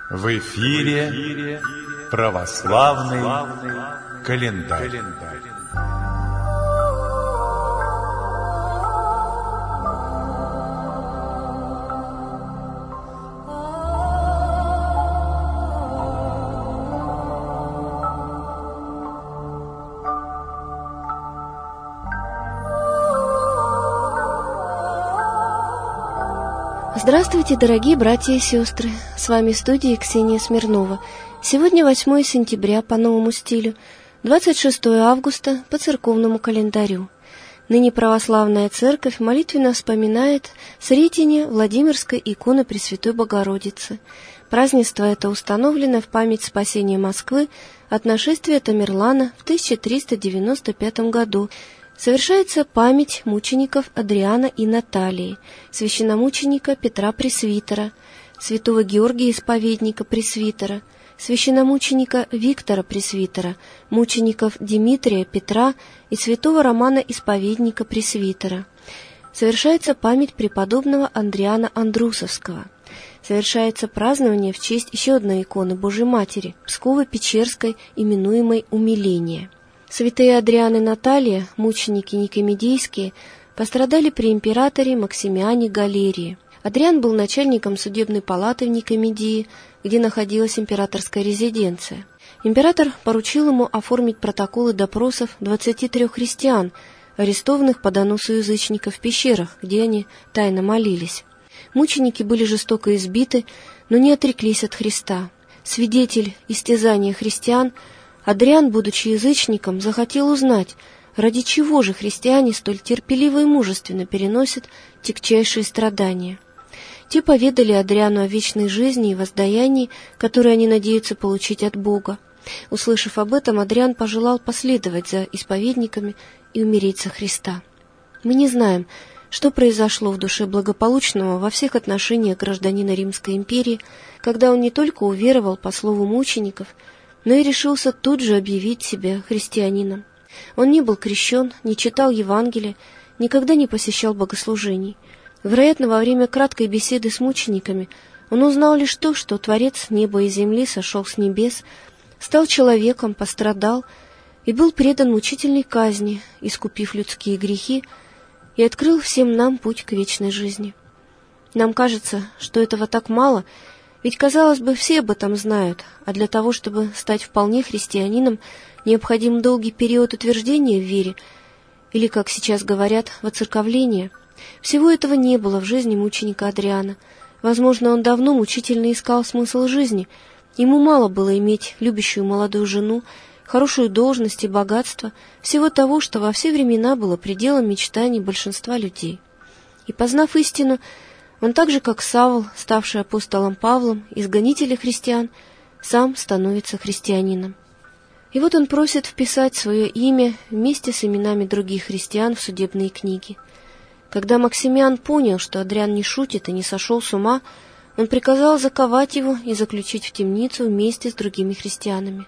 В эфире православный календарь. Здравствуйте, дорогие братья и сестры! С вами в студии Ксения Смирнова. Сегодня 8 сентября по новому стилю, 26 августа по церковному календарю. Ныне православная церковь молитвенно вспоминает Сретение Владимирской иконы Пресвятой Богородицы. Празднество это установлено в память спасения Москвы от нашествия Тамерлана в 1395 году. Совершается память мучеников Адриана и Наталии, священномученика Петра Пресвитера, святого Георгия Исповедника Пресвитера, священномученика Виктора Пресвитера, мучеников Димитрия, Петра и святого Романа Исповедника Пресвитера. Совершается память преподобного Андриана Андрусовского. Совершается празднование в честь еще одной иконы Божьей Матери, Псково-Печерской, именуемой Умиление. Святые Адриан и Наталья, мученики никомедийские, пострадали при императоре Максимиане Галерии. Адриан был начальником судебной палаты в Никомедии, где находилась императорская резиденция. Император поручил ему оформить протоколы допросов 23 христиан, арестованных по доносу язычников в пещерах, где они тайно молились. Мученики были жестоко избиты, но не отреклись от Христа. Свидетель истязания христиан, Адриан, будучи язычником, захотел узнать, ради чего же христиане столь терпеливо и мужественно переносят тягчайшие страдания. Те поведали Адриану о вечной жизни и воздаянии, которые они надеются получить от Бога. Услышав об этом, Адриан пожелал последовать за исповедниками и умереть за Христа. Мы не знаем, что произошло в душе благополучного во всех отношениях гражданина Римской империи, когда он не только уверовал по слову мучеников, но и решился тут же объявить себя христианином. Он не был крещен, не читал Евангелия, никогда не посещал богослужений. Вероятно, во время краткой беседы с мучениками он узнал лишь то, что Творец неба и земли сошел с небес, стал человеком, пострадал и был предан мучительной казни, искупив людские грехи, и открыл всем нам путь к вечной жизни. Нам кажется, что этого так мало, ведь, казалось бы, все об этом знают, а для того, чтобы стать вполне христианином, необходим долгий период утверждения в вере, или, как сейчас говорят, воцерковления. Всего этого не было в жизни мученика Адриана. Возможно, он давно мучительно искал смысл жизни. Ему мало было иметь любящую молодую жену, хорошую должность и богатство, всего того, что во все времена было пределом мечтаний большинства людей. И, познав истину, он так же, как Савл, ставший апостолом Павлом, изгонителя христиан, сам становится христианином. И вот он просит вписать свое имя вместе с именами других христиан в судебные книги. Когда Максимиан понял, что Адриан не шутит и не сошел с ума, он приказал заковать его и заключить в темницу вместе с другими христианами.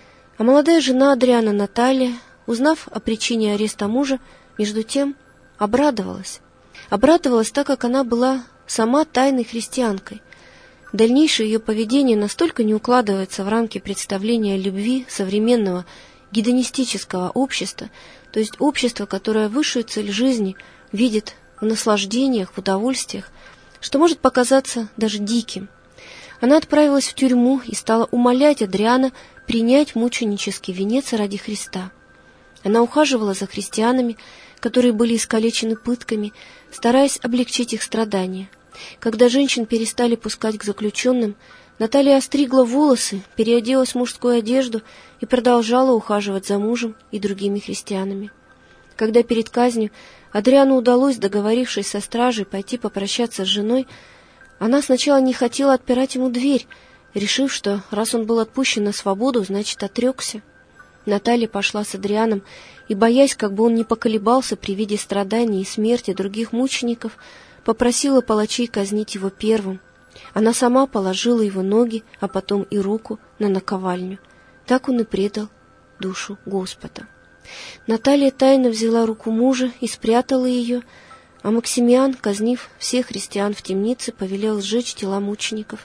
А молодая жена Адриана Наталья, узнав о причине ареста мужа, между тем обрадовалась. Обрадовалась, так как она была сама тайной христианкой. Дальнейшее ее поведение настолько не укладывается в рамки представления о любви современного гедонистического общества, то есть общества, которое высшую цель жизни видит в наслаждениях, в удовольствиях, что может показаться даже диким. Она отправилась в тюрьму и стала умолять Адриана принять мученический венец ради Христа. Она ухаживала за христианами, которые были искалечены пытками, стараясь облегчить их страдания. Когда женщин перестали пускать к заключенным, Наталья остригла волосы, переоделась в мужскую одежду и продолжала ухаживать за мужем и другими христианами. Когда перед казнью Адриану удалось, договорившись со стражей, пойти попрощаться с женой, она сначала не хотела отпирать ему дверь, решив, что раз он был отпущен на свободу, значит, отрекся. Наталья пошла с Адрианом и, боясь, как бы он не поколебался при виде страданий и смерти других мучеников, попросила палачей казнить его первым. Она сама положила его ноги, а потом и руку на наковальню. Так он и предал душу Господа. Наталья тайно взяла руку мужа и спрятала ее, а Максимиан, казнив всех христиан в темнице, повелел сжечь тела мучеников.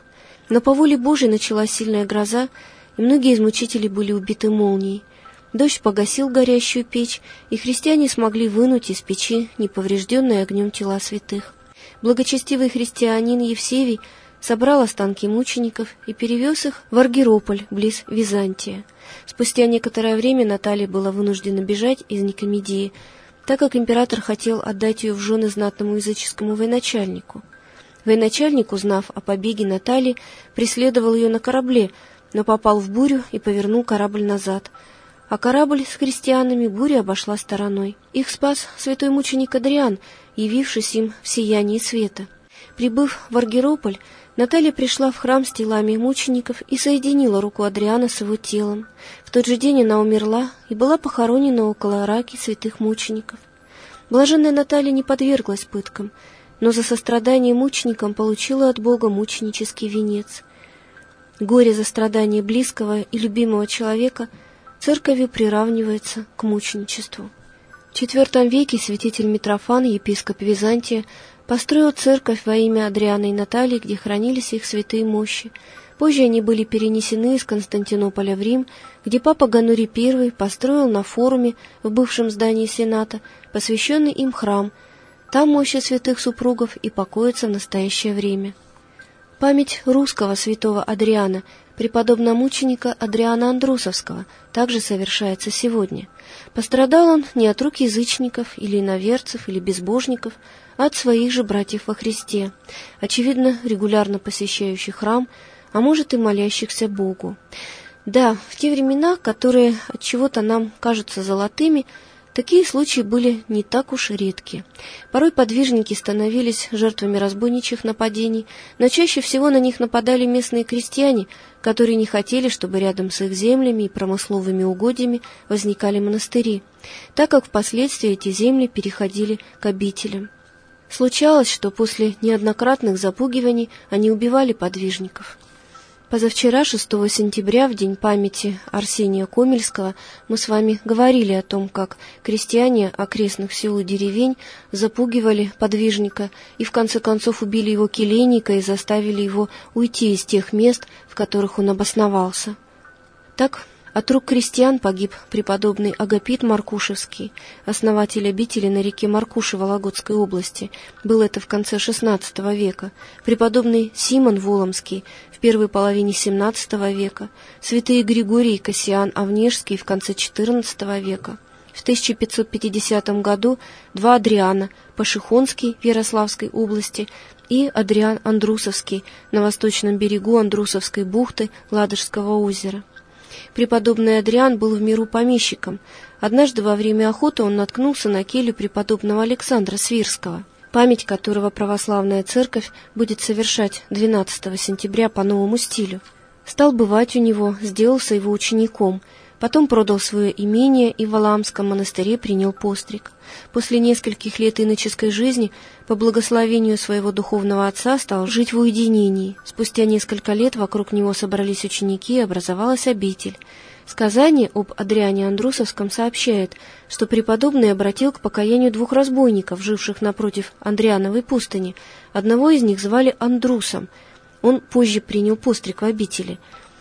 Но по воле Божией началась сильная гроза, и многие из мучителей были убиты молнией. Дождь погасил горящую печь, и христиане смогли вынуть из печи неповрежденные огнем тела святых. Благочестивый христианин Евсевий собрал останки мучеников и перевез их в Аргирополь, близ Византия. Спустя некоторое время Наталья была вынуждена бежать из Никомедии, так как император хотел отдать ее в жены знатному языческому военачальнику. Военачальник, узнав о побеге Натальи, преследовал ее на корабле, но попал в бурю и повернул корабль назад. А корабль с христианами буря обошла стороной. Их спас святой мученик Адриан, явившись им в сиянии света. Прибыв в Аргирополь, Наталья пришла в храм с телами мучеников и соединила руку Адриана с его телом. В тот же день она умерла и была похоронена около раки святых мучеников. Блаженная Наталья не подверглась пыткам, но за сострадание мученикам получила от Бога мученический венец. Горе за страдание близкого и любимого человека церковью приравнивается к мученичеству. В IV веке святитель Митрофан, епископ Византия, построил церковь во имя Адриана и Натальи, где хранились их святые мощи. Позже они были перенесены из Константинополя в Рим, где папа Ганурий I построил на форуме в бывшем здании Сената посвященный им храм. Там мощи святых супругов и покоятся в настоящее время. Память русского святого Адриана, преподобного мученика Адриана Андрусовского, также совершается сегодня. Пострадал он не от рук язычников или иноверцев или безбожников, а от своих же братьев во Христе, очевидно, регулярно посещающих храм, а может и молящихся Богу. Да, в те времена, которые от чего-то нам кажутся золотыми, такие случаи были не так уж редки. Порой подвижники становились жертвами разбойничьих нападений, но чаще всего на них нападали местные крестьяне, которые не хотели, чтобы рядом с их землями и промысловыми угодьями возникали монастыри, так как впоследствии эти земли переходили к обителям. Случалось, что после неоднократных запугиваний они убивали подвижников. Позавчера, 6 сентября, в день памяти Арсения Комельского, мы с вами говорили о том, как крестьяне окрестных сел и деревень запугивали подвижника и в конце концов убили его келейника и заставили его уйти из тех мест, в которых он обосновался. Так, от рук крестьян погиб преподобный Агапит Маркушевский, основатель обители на реке Маркуши Вологодской области. Было это в конце XVI века. Преподобный Симон Воломский в первой половине XVII века. Святые Григорий и Кассиан Авнежский в конце XIV века. В 1550 году два Адриана, Пашихонский в Ярославской области и Адриан Андрусовский на восточном берегу Андрусовской бухты Ладожского озера. Преподобный Адриан был в миру помещиком. Однажды во время охоты он наткнулся на келью преподобного Александра Свирского, память которого православная церковь будет совершать 12 сентября по новому стилю. Стал бывать у него, сделался его учеником, потом продал свое имение и в Валаамском монастыре принял постриг. После нескольких лет иноческой жизни, по благословению своего духовного отца, стал жить в уединении. Спустя несколько лет вокруг него собрались ученики и образовалась обитель. Сказание об Адриане Андрусовском сообщает, что преподобный обратил к покаянию двух разбойников, живших напротив Андриановой пустыни. Одного из них звали Андрусом. Он позже принял постриг в обители.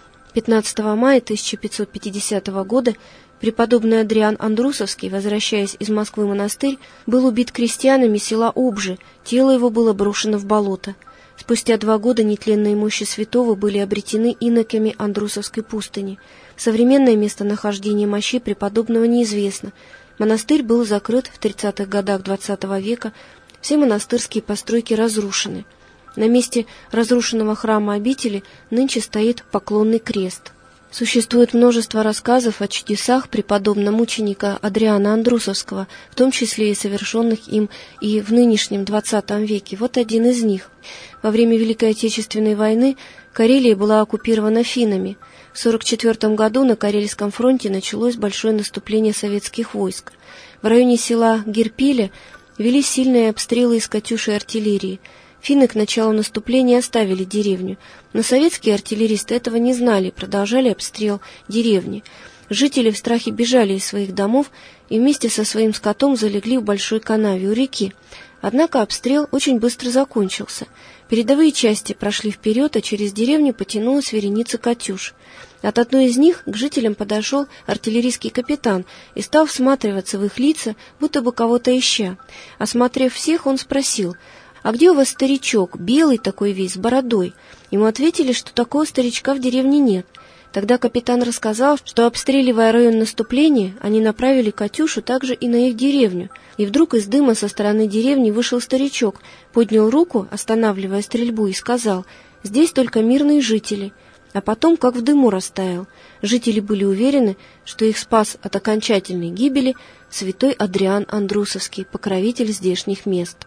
15 мая 1550 года преподобный Адриан Андрусовский, возвращаясь из Москвы в монастырь, был убит крестьянами села Обжи, тело его было брошено в болото. Спустя 2 года нетленные мощи святого были обретены иноками Андрусовской пустыни. Современное местонахождение мощей преподобного неизвестно. Монастырь был закрыт в 30-х годах XX века, все монастырские постройки разрушены. На месте разрушенного храма обители нынче стоит поклонный крест. Существует множество рассказов о чудесах преподобного мученика Адриана Андрусовского, в том числе и совершенных им и в нынешнем XX веке. Вот один из них. Во время Великой Отечественной войны Карелия была оккупирована финнами. В 1944 году на Карельском фронте началось большое наступление советских войск. В районе села Герпиля вели сильные обстрелы из «Катюш» и артиллерии. Финны к началу наступления оставили деревню, но советские артиллеристы этого не знали и продолжали обстрел деревни. Жители в страхе бежали из своих домов и вместе со своим скотом залегли в большой канаве у реки. Однако обстрел очень быстро закончился. Передовые части прошли вперед, а через деревню потянулась вереница «Катюш». От одной из них к жителям подошел артиллерийский капитан и стал всматриваться в их лица, будто бы кого-то ища. Осмотрев всех, он спросил: «А где у вас старичок, белый такой весь, с бородой?» Ему ответили, что такого старичка в деревне нет. Тогда капитан рассказал, что, обстреливая район наступления, они направили «Катюшу» также и на их деревню. И вдруг из дыма со стороны деревни вышел старичок, поднял руку, останавливая стрельбу, и сказал: «Здесь только мирные жители». А потом как в дыму растаял. Жители были уверены, что их спас от окончательной гибели святой Адриан Андрусовский, покровитель здешних мест.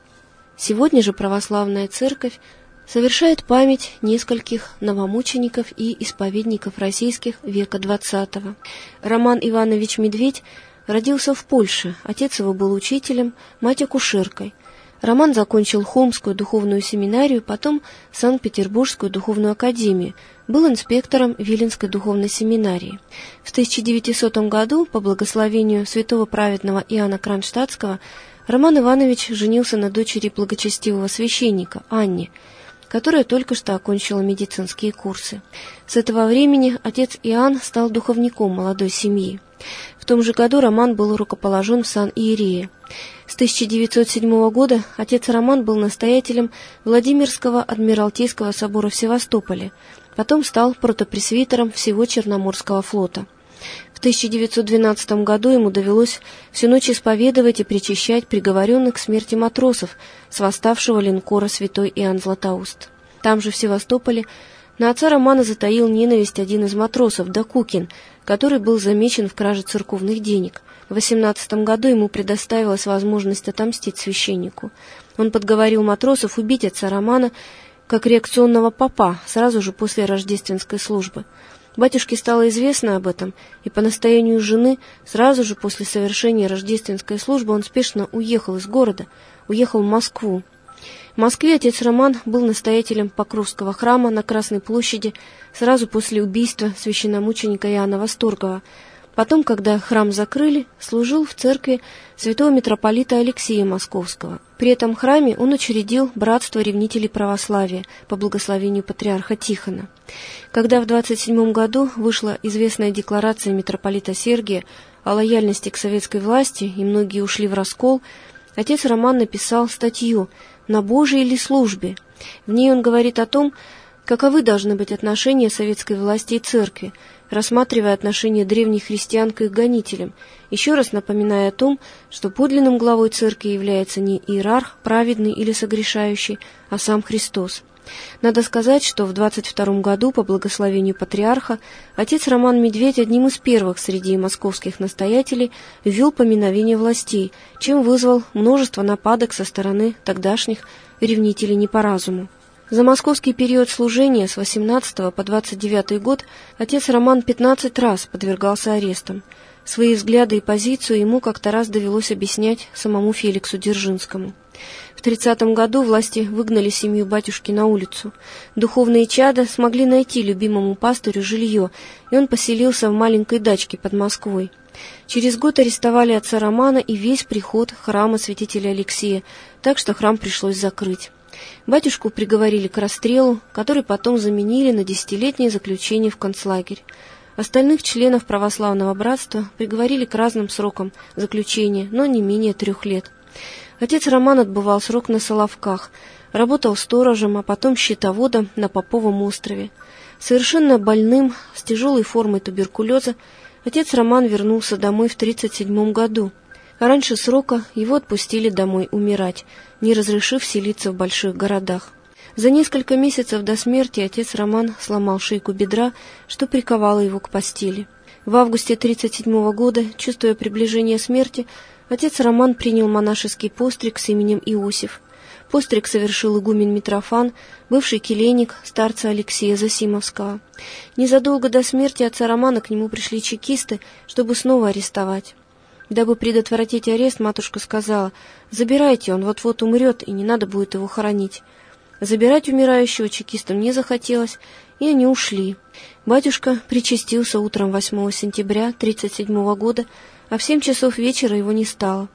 Сегодня же православная церковь совершает память нескольких новомучеников и исповедников российских века XX. Роман Иванович Медведь родился в Польше, отец его был учителем, мать акушеркой. Роман закончил Холмскую духовную семинарию, потом Санкт-Петербургскую духовную академию, был инспектором Виленской духовной семинарии. В 1900 году, по благословению святого праведного Иоанна Кронштадтского, Роман Иванович женился на дочери благочестивого священника Анне, которая только что окончила медицинские курсы. С этого времени отец Иоанн стал духовником молодой семьи. В том же году Роман был рукоположен в сан иерея. С 1907 года отец Роман был настоятелем Владимирского Адмиралтейского собора в Севастополе, потом стал протопресвитером всего Черноморского флота. В 1912 году ему довелось всю ночь исповедовать и причащать приговоренных к смерти матросов с восставшего линкора «Святой Иоанн Златоуст». Там же, в Севастополе, на отца Романа затаил ненависть один из матросов, Докукин, который был замечен в краже церковных денег. В 18 году ему предоставилась возможность отомстить священнику. Он подговорил матросов убить отца Романа как реакционного попа сразу же после рождественской службы. Батюшке стало известно об этом, и по настоянию жены сразу же после совершения рождественской службы он спешно уехал из города, уехал в Москву. В Москве отец Роман был настоятелем Покровского храма на Красной площади сразу после убийства священномученика Иоанна Восторгова. Потом, когда храм закрыли, служил в церкви святого митрополита Алексея Московского. При этом храме он учредил братство ревнителей православия по благословению патриарха Тихона. Когда в 27 году вышла известная декларация митрополита Сергия о лояльности к советской власти и многие ушли в раскол, отец Роман написал статью «На Божией ли службе?». В ней он говорит о том, каковы должны быть отношения советской власти и церкви, рассматривая отношения древних христиан к их гонителям, еще раз напоминая о том, что подлинным главой церкви является не иерарх, праведный или согрешающий, а сам Христос. Надо сказать, что в 22 году, по благословению патриарха, отец Роман Медведь одним из первых среди московских настоятелей ввел поминовение властей, чем вызвал множество нападок со стороны тогдашних ревнителей не по разуму. За московский период служения с 18 по 29 год отец Роман 15 раз подвергался арестам. Свои взгляды и позицию ему как-то раз довелось объяснять самому Феликсу Дзержинскому. В 30 году власти выгнали семью батюшки на улицу. Духовные чада смогли найти любимому пастырю жилье, и он поселился в маленькой дачке под Москвой. Через год арестовали отца Романа и весь приход храма святителя Алексея, так что храм пришлось закрыть. Батюшку приговорили к расстрелу, который потом заменили на 10-летнее заключение в концлагерь. Остальных членов православного братства приговорили к разным срокам заключения, но не менее 3 лет. Отец Роман отбывал срок на Соловках, работал сторожем, а потом счетоводом на Поповом острове. Совершенно больным, с тяжелой формой туберкулеза, отец Роман вернулся домой в 1937 году. А раньше срока его отпустили домой умирать, не разрешив селиться в больших городах. За несколько месяцев до смерти отец Роман сломал шейку бедра, что приковало его к постели. В августе 1937 года, чувствуя приближение смерти, отец Роман принял монашеский постриг с именем Иосиф. Постриг совершил игумен Митрофан, бывший келейник старца Алексея Засимовского. Незадолго до смерти отца Романа к нему пришли чекисты, чтобы снова арестовать. Дабы предотвратить арест, матушка сказала: «Забирайте, он вот-вот умрет, и не надо будет его хоронить». Забирать умирающего чекистам не захотелось, и они ушли. Батюшка причастился утром 8 сентября 1937 года, а в 7 часов вечера его не стало.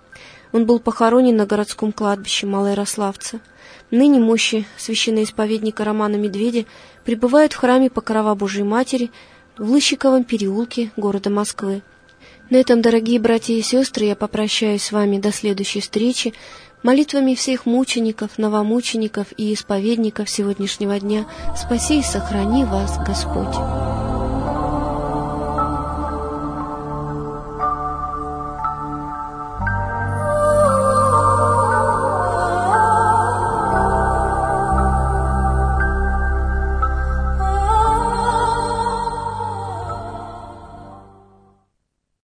Он был похоронен на городском кладбище Малоярославца. Ныне мощи священноисповедника Романа Медведя пребывают в храме Покрова Божией Матери в Лыщиковом переулке города Москвы. На этом, дорогие братья и сестры, я попрощаюсь с вами до следующей встречи, молитвами всех мучеников, новомучеников и исповедников сегодняшнего дня. Спаси и сохрани вас, Господь.